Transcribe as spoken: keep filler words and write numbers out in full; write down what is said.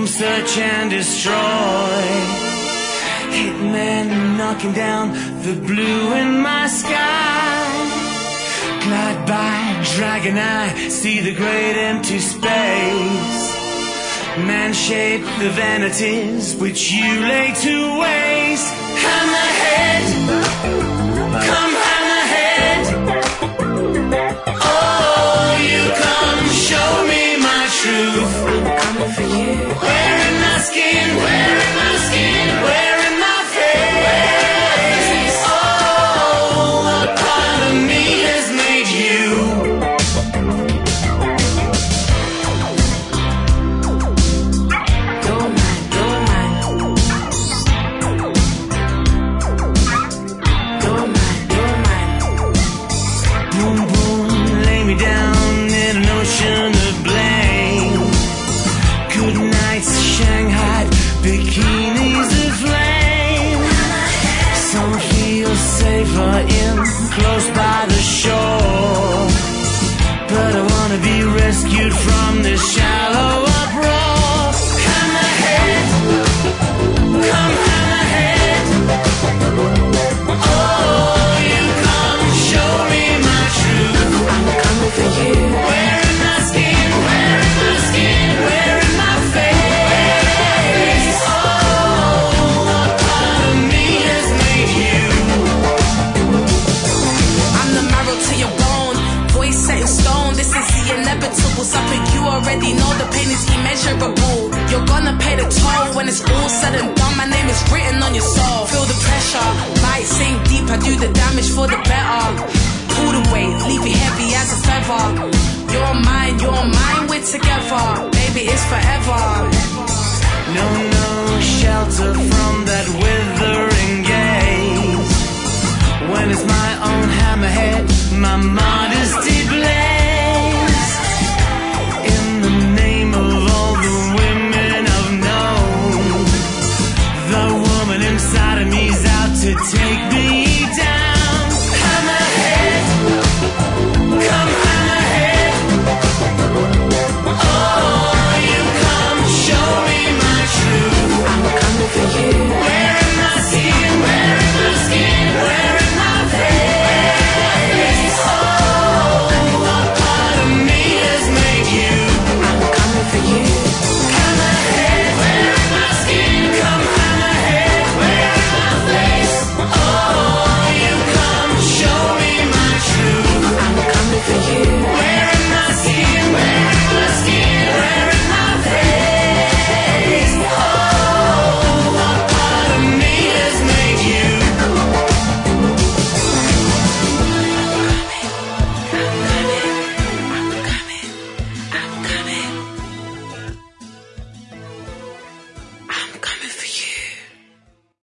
search and destroy. Hitman knocking down the blue in my sky. Glide by, dragon eye, see the great empty space. Man-shaped the vanities which you lay to waste. Hammerhead, come hammerhead. Oh, you come show me my truth. I'm coming for you. Wearing my skin, wearing my skin, wearing my face. Oh, a part of me has made you. Bikinis aflame. Some feel safer in close by the shore, but I wanna be rescued from this shallow uproar. Hammerhead, come hammerhead. Oh, you come show me my truth. I'm coming for you. Wearing my skin, wearing my skin, wearing my face. Inevitable, something you already know. The pain is immeasurable. You're gonna pay the toll when it's all said and done. My name is written on your soul. Feel the pressure, might sink deep. I do the damage for the better. Pull the weight, leave it heavy as a feather. You're mine, you're mine, we're together. Baby, it's forever.